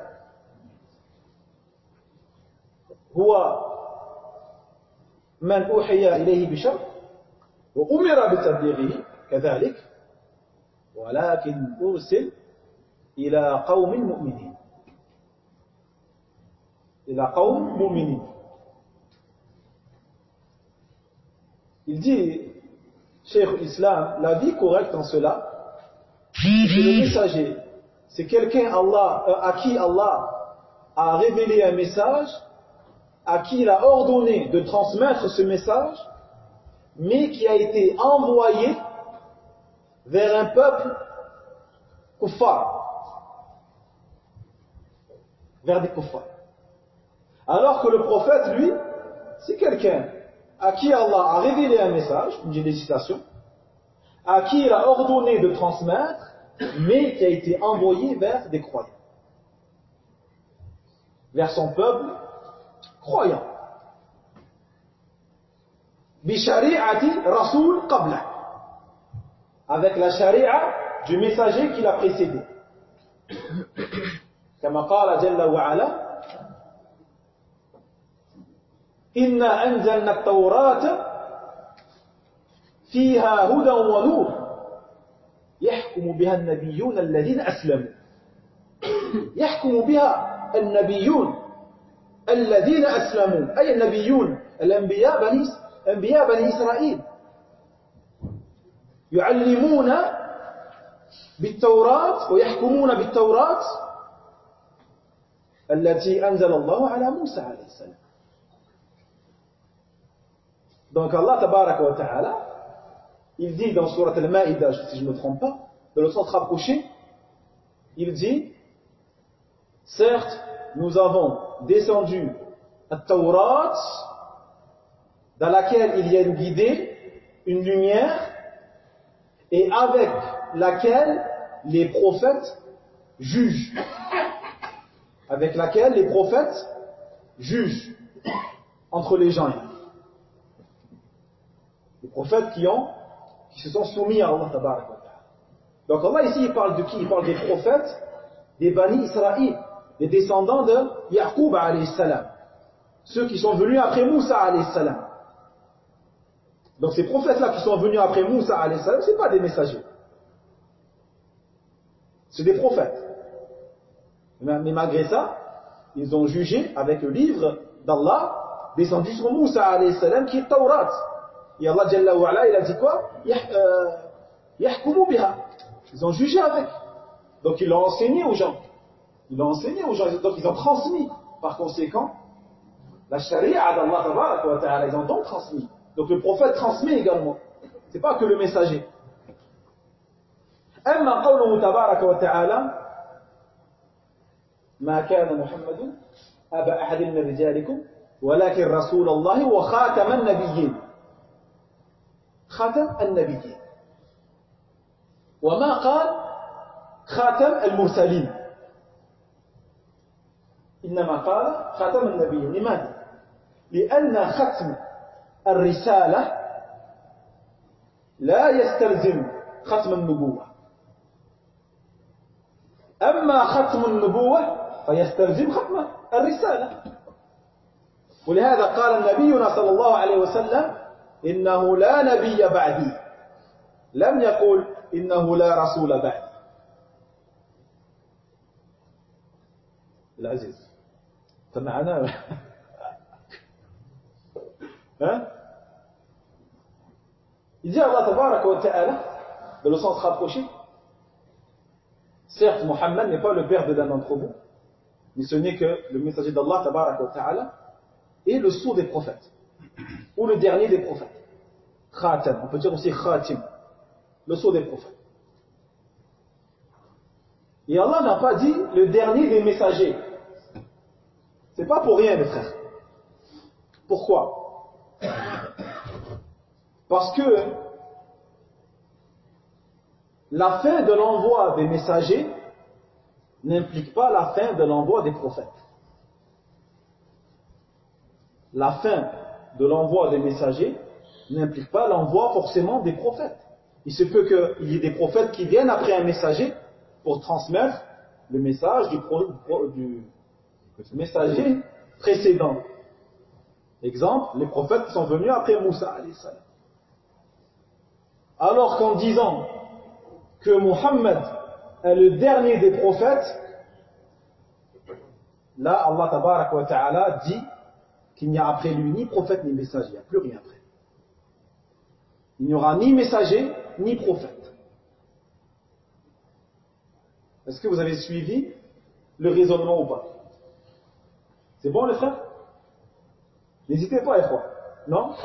هو من أوحي إليه بشرع وأمر بتبليغه كذلك، ولكن أرسل إلى قوم مؤمنين. إلى قوم مؤمنين. Il dit, Cheikh l'Islam, la vie correcte en cela, c'est que le messager, c'est quelqu'un Allah, euh, à qui Allah a révélé un message, à qui il a ordonné de transmettre ce message, mais qui a été envoyé vers un peuple kuffar, vers des kuffars. Alors que le prophète, lui, c'est quelqu'un à qui Allah a révélé un message, une législation, à qui il a ordonné de transmettre, mais qui a été envoyé vers des croyants, vers son peuple croyant. Bishari'ati rasoul qabla, avec la sharia du messager qui l'a précédé. Kama qala jalla wa ala, inna anzalna at-taurata fiha hudan wa nur يحكم بها النبيون الذين أسلموا يحكم بها النبيون الذين أسلموا أي النبيون الأنبياء بني أنبياء بني إسرائيل يعلمون بالتوراة ويحكمون بالتوراة التي أنزل الله على موسى عليه السلام. Donc Allah tabaraka wa ta'ala, il dit dans Surat Al-Ma'idah, si je ne me trompe pas, de le sens rapproché, il dit, certes, nous avons descendu à Taurat, dans laquelle il y a une guidée, une lumière, et avec laquelle les prophètes jugent. Avec laquelle les prophètes jugent entre les gens. Les prophètes qui ont qui se sont soumis à Allah tabaraka wa ta'ala. Donc Allah ici il parle de qui? Il parle des prophètes des Bani Israël, des descendants de Yaqub alayhi salam, ceux qui sont venus après Moussa alayhi salam. Donc ces prophètes là qui sont venus après Moussa alayhi salam, c'est pas des messagers, c'est des prophètes, mais malgré ça ils ont jugé avec le livre d'Allah descendu sur Moussa alayhi salam qui est Taurat. Et Allah Jalla wa Ala, il a dit quoi? Yahkumu biha. Ils ont jugé avec. Donc ils l'ont enseigné aux gens. Ils l'ont enseigné aux gens. Donc ils ont transmis. Par conséquent, la charia d'Allah tabaraka wa ta'ala, ils ont donc transmis. Donc le prophète transmet également. C'est pas que le messager. Amma qawluhu tabaraka wa ta'ala, ma kana Muhammadun aba ahadin min rijalikum walakin Rasulallahi wa khataman nabiyyin. خاتم النبيين وما قال خاتم المرسلين إنما قال خاتم النبيين. لماذا؟ لأن ختم الرسالة لا يستلزم ختم النبوة، أما ختم النبوة فيستلزم ختم الرسالة. ولهذا قال نبينا صلى الله عليه وسلم إنه لا نبي بعدي، لم يقل إنه لا رسول بعدي. العزيز فمعنا ها؟ Il dit Allah tabaraka wa ta'ala, dans le sens rapproché, certes Muhammad n'est pas le père de l'un d'entre vous, mais ce n'est que le messager d'Allah tabaraka wa ta'ala et le sceau des prophètes, ou le dernier des prophètes. Khatam, on peut dire aussi Khatim, le sceau des prophètes. Et Allah n'a pas dit le dernier des messagers. C'est pas pour rien, mes frères. Pourquoi? Parce que la fin de l'envoi des messagers n'implique pas la fin de l'envoi des prophètes. La fin de l'envoi des messagers n'implique pas l'envoi forcément des prophètes. Il se peut qu'il y ait des prophètes qui viennent après un messager pour transmettre le message du, pro, du messager précédent. Exemple, les prophètes qui sont venus après Moussa alayhi salam. Alors qu'en disant que Muhammad est le dernier des prophètes, là Allah tabaraka wa ta'ala dit qu'il n'y a après lui ni prophète ni messager, il n'y a plus rien après. Il n'y aura ni messager ni prophète. Est-ce que vous avez suivi le raisonnement ou pas? C'est bon les frères? N'hésitez pas les frères. Non?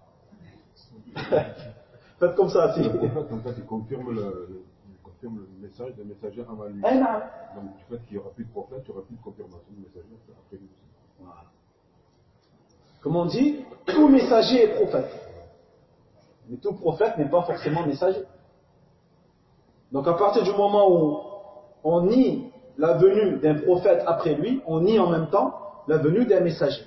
Faites comme ça. Si. Le prophète, en fait, il confirme le, le, il confirme le message des messagers avant lui. Eh non. Donc du fait qu'il n'y aura plus de prophète, il n'y aura plus de confirmation du messager après lui. Voilà. Comme on dit, tout messager est prophète. Mais tout prophète n'est pas forcément messager. Donc à partir du moment où on nie la venue d'un prophète après lui, on nie en même temps la venue d'un messager.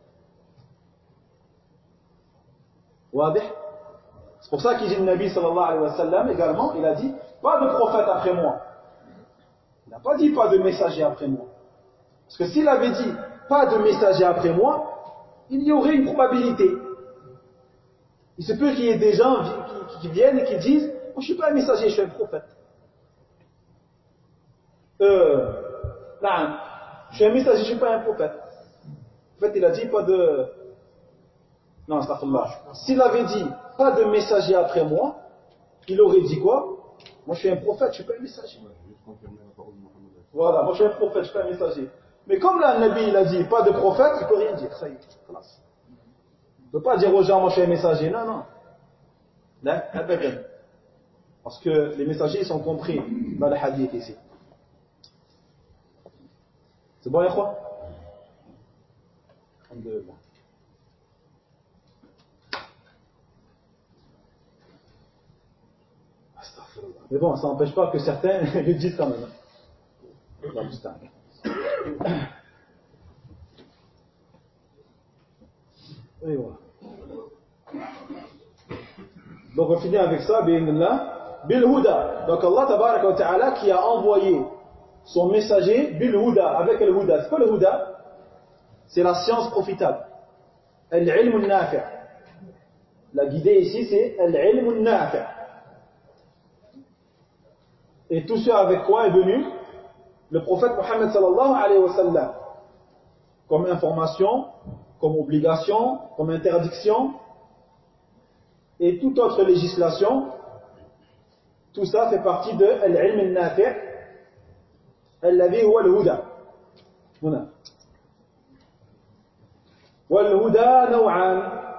C'est pour ça qu'il dit le Nabi sallallahu alayhi wa sallam également, il a dit pas de prophète après moi. Il n'a pas dit pas de messager après moi. Parce que s'il avait dit pas de messager après moi, il y aurait une probabilité. Il se peut qu'il y ait des gens qui, qui viennent et qui disent moi, je ne suis pas un messager, je suis un prophète. Euh, non, je suis un messager, je ne suis pas un prophète. En fait, il a dit pas de. Non, astaghfirullah. S'il avait dit pas de messager après moi, il aurait dit quoi? Moi, je suis un prophète, je ne suis pas un messager. Voilà, moi, je suis un prophète, je ne suis pas un messager. Mais comme là, le Nabi, il a dit pas de prophète, il ne peut rien dire. Ça y est, classe. Il ne peut pas dire aux gens, moi, je suis un messager. Non, non. Là, parce que les messagers sont compris dans le hadith ici. C'est bon, Yahwa? Alhamdulillah. Mais bon, ça n'empêche pas que certains le disent quand même. Et voilà. Donc on finit avec ça, bi'inillah, bil huda. Donc Allah tabaraka wa ta'ala qui a envoyé son messager bil huda, avec le huda. C'est quoi le huda? C'est la science profitable. Al-ilm al-nafi'. La guidée ici c'est al-ilm al-nafi'. Et tout ce avec quoi est venu le prophète Mohammed sallallahu alayhi wa sallam, comme information, comme obligation, comme interdiction, et toute autre législation, tout ça fait partie de al-ilm al-nafi' alladhi huwa al-huda. Huna. Wal-huda naw'an.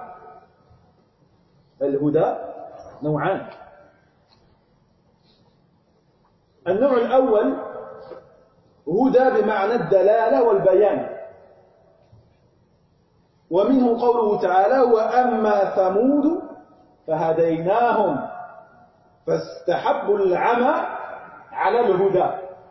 Al-huda naw'an. النوع الأول هدى بمعنى الدلالة والبيان ومنه قوله تعالى وأما ثمود فهديناهم فاستحبوا العمى على الهدى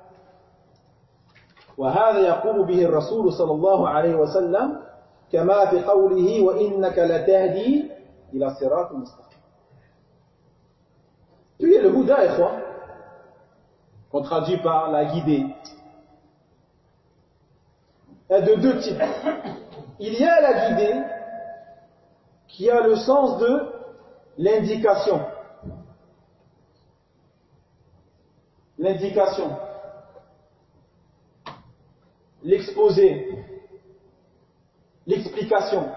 وهذا يقوم به الرسول صلى الله عليه وسلم كما في قوله وإنك لتهدي إلى صراط مستقيم. Puis le Houda, ikhwan, qu'on traduit par la guidée, est de deux types. Il y a la guidée qui a le sens de l'indication. L'indication. L'exposé. L'explication.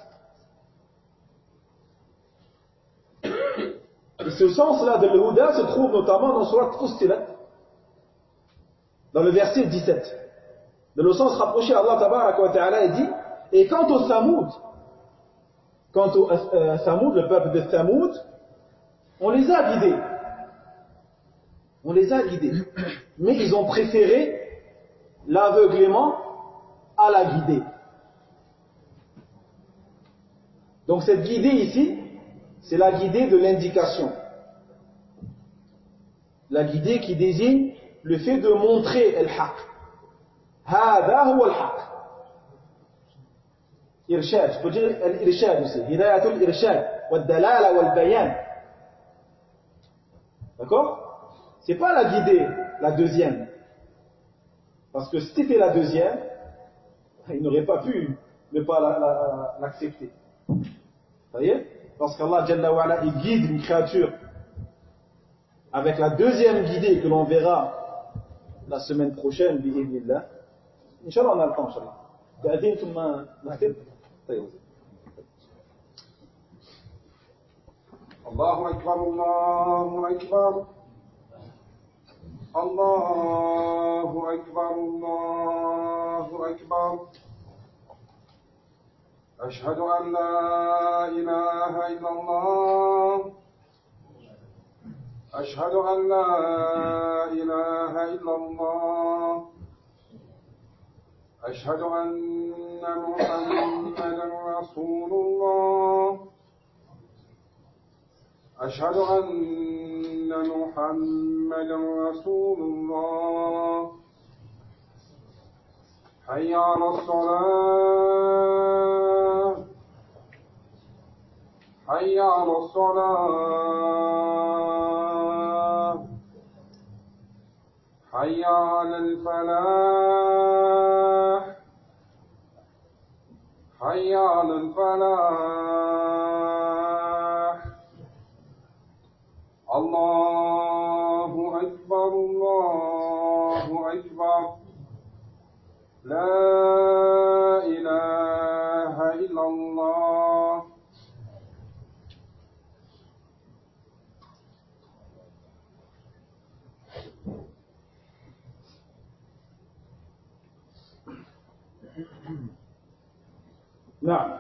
Et ce sens-là de l'Huda se trouve notamment dans Surat Fussilat, dans le verset dix-sept. De le sens rapproché, Allah tabaraka wa ta'ala dit, et quant au Samoud, quant au euh, Samoud, le peuple de Samoud, on les a guidés. On les a guidés. Mais ils ont préféré l'aveuglement à la guidée. Donc cette guidée ici, c'est la guidée de l'indication. La guidée qui désigne le fait de montrer al-haq. Hada huwa al-haq. Irshad, je peux dire al-irshad aussi. Hidayatul irshad, wal-dalala wal-bayan. D'accord? C'est pas la guidée, la deuxième. Parce que si c'était la deuxième, il n'aurait pas pu ne pas la, la, l'accepter. Vous voyez? Lorsqu'Allah Jalla wa Ala, il guide une créature avec la deuxième guidée que l'on verra la semaine prochaine, bi'idhnillah. Inch'Allah, on a le temps, Inch'Allah. قاعدين ثم نختم. طيب. الله أكبر الله أكبر الله أكبر الله أكبر أشهد أن لا إله إلا الله أشهد أن لا إله إلا الله أشهد أن محمدا رسول الله أشهد أن أن محمدا رسول الله حي على الصلاة حي على الصلاة حي على الفلاح حي على الفلاح الله أكبر الله أكبر لا إله إلا الله. Non.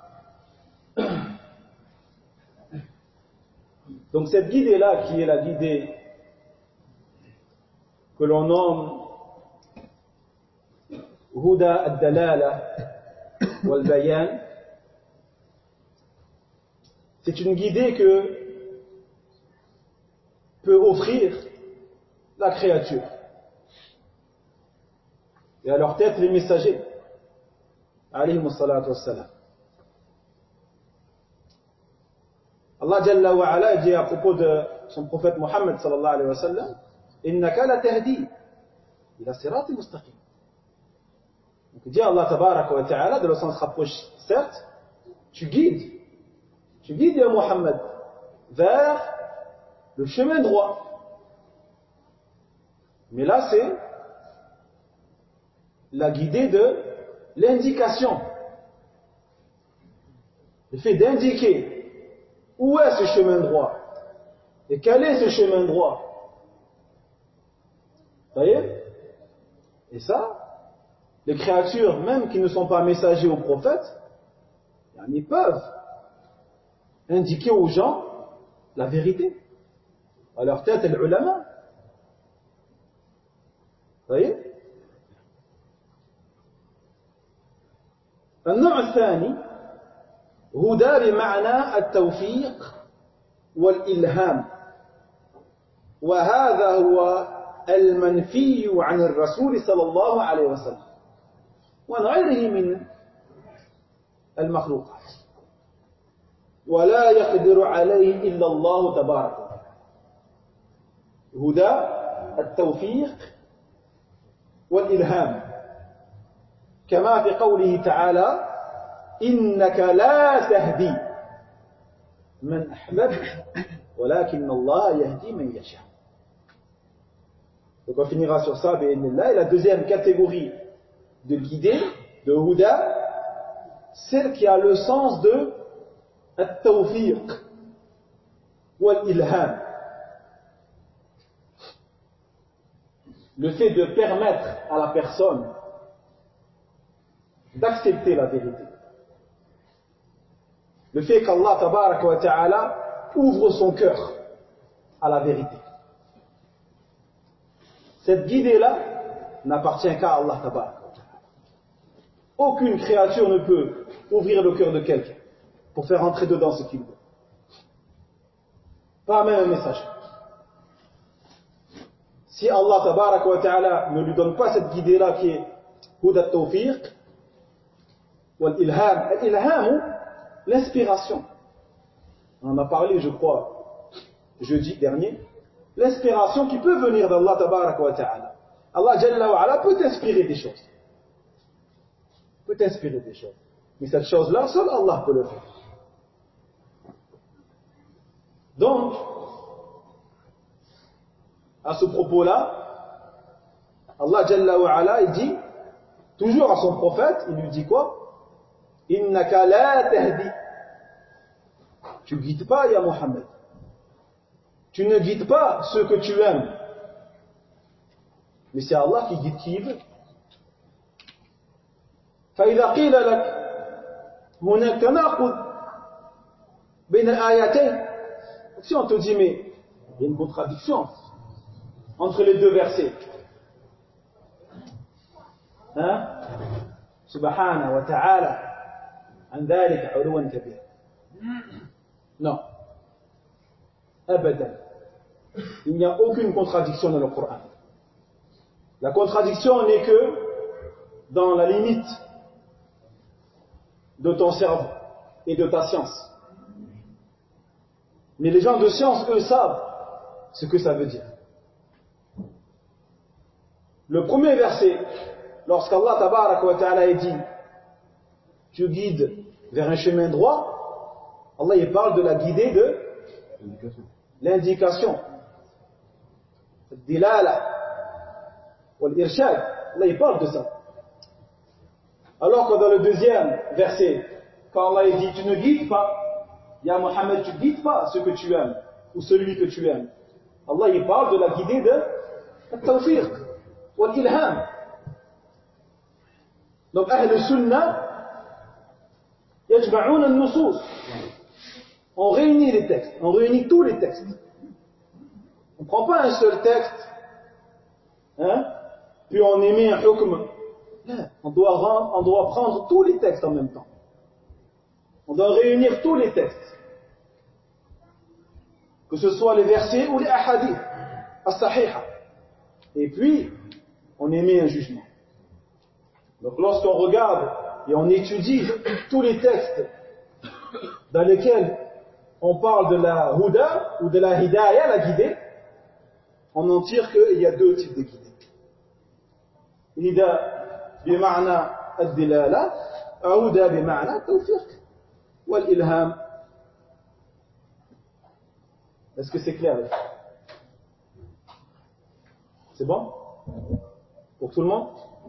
Donc cette guidée-là, qui est la guidée que l'on nomme Huda al-Dalala wal-Bayan, c'est une guidée que peut offrir la créature. Et à leur tête, les messagers, alayhimu salatu wassalam. Allah Jalla wa Ala dit à propos de son prophète Mohammed sallallahu alayhi wa sallam, innaka la tahdi ila sirati mustaqim. Donc il dit à Allah tabaraka wa ta'ala, de le sens rapproche, certes, tu guides, tu guides ya Mohammed vers le chemin droit. Mais là c'est la guidée de l'indication. Le fait d'indiquer où est ce chemin droit et quel est ce chemin droit. Vous voyez? Et ça, les créatures, même qui ne sont pas messagers aux prophètes, ils peuvent indiquer aux gens la vérité. À leur tête, l'ulama. Vous voyez? النوع الثاني هدى بمعنى التوفيق والإلهام، وهذا هو المنفي عن الرسول صلى الله عليه وسلم وعن غيره من المخلوقات، ولا يقدر عليه إلا الله تبارك وتعالى. هدى التوفيق والإلهام، كما في قوله تعالى إنك لا تهدي من أحببت ولكن الله يهدي من يشاء. Donc on finira sur ça, et la deuxième catégorie de guidée, de Huda, celle qui a le sens de At-Tawfiq ou Al-Ilham. Le fait de permettre à la personne d'accepter la vérité. Le fait qu'Allah tabaraka wa ta'ala ouvre son cœur à la vérité. Cette guidée-là n'appartient qu'à Allah tabaraka wa ta'ala. Aucune créature ne peut ouvrir le cœur de quelqu'un pour faire entrer dedans ce qu'il veut. Pas même un messager. Si Allah tabaraka wa ta'ala ne lui donne pas cette guidée-là qui est Huda Tawfiq, Wal-Ilham. Al-Ilham, l'inspiration. On en a parlé, je crois, jeudi dernier. L'inspiration qui peut venir d'Allah tabaraka wa ta'ala. Allah Jalla wa Ala peut t'inspirer des choses. Peut t'inspirer des choses. Mais cette chose-là, seul Allah peut le faire. Donc, à ce propos-là, Allah Jalla wa Ala, il dit, toujours à son prophète, il lui dit quoi? Innaka la tahdi. Tu ne guides pas, ya Muhammad. Tu ne guides pas ceux que tu aimes. Mais c'est Allah qui guide qui il veut. فإذا قيل لك هناك تناقض بين الآيتين. Si on te dit mais il y a une contradiction entre les deux versets. Hein? Subhanahu wa ta'ala عن ذلك علوا كبيرا. Non. أبدا. Il n'y a aucune contradiction dans le Coran. La contradiction n'est que dans la limite de ton cerveau et de ta science. Mais les gens de science, eux, savent ce que ça veut dire. Le premier verset, lorsqu'Allah tabaraka wa ta'ala dit tu guides vers un chemin droit, Allah il parle de la guidée de l'indication, dilala wal irshad. Allah il parle de ça. Alors que dans le deuxième verset, quand Allah il dit tu ne guides pas, Ya Mohammed, tu ne guides pas ce que tu aimes ou celui que tu aimes. Allah il parle de la guidée de al-tawfiq wal-ilham. Donc Ahl Sunnah yajma'oun al-nusus. On réunit les textes, on réunit tous les textes. On ne prend pas un seul texte, hein, puis on émet un hukm. On doit, rendre, on doit prendre tous les textes en même temps. On doit réunir tous les textes. Que ce soit les versets ou les ahadith, as-sahiha. Et puis, on émet un jugement. Donc lorsqu'on regarde et on étudie tous les textes dans lesquels on parle de la huda ou de la hidayah, la guidée, on en tire qu'il y a deux types de guidée. Hida bima'na ad-dilala, huda bima'na tawfiq wal ilham. Est-ce que c'est clair? C'est bon? Pour tout le monde?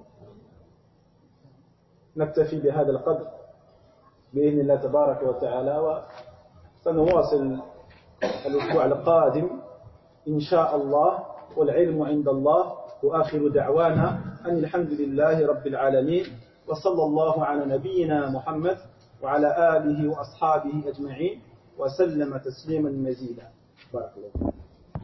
نكتفي بهذا القدر بإذن الله تبارك وتعالى وسنواصل الأسبوع القادم إن شاء الله والعلم عند الله وآخر دعوانا أن الحمد لله رب العالمين وصلى الله على نبينا محمد وعلى آله وأصحابه أجمعين وسلم تسليما مزيدا بارك الله.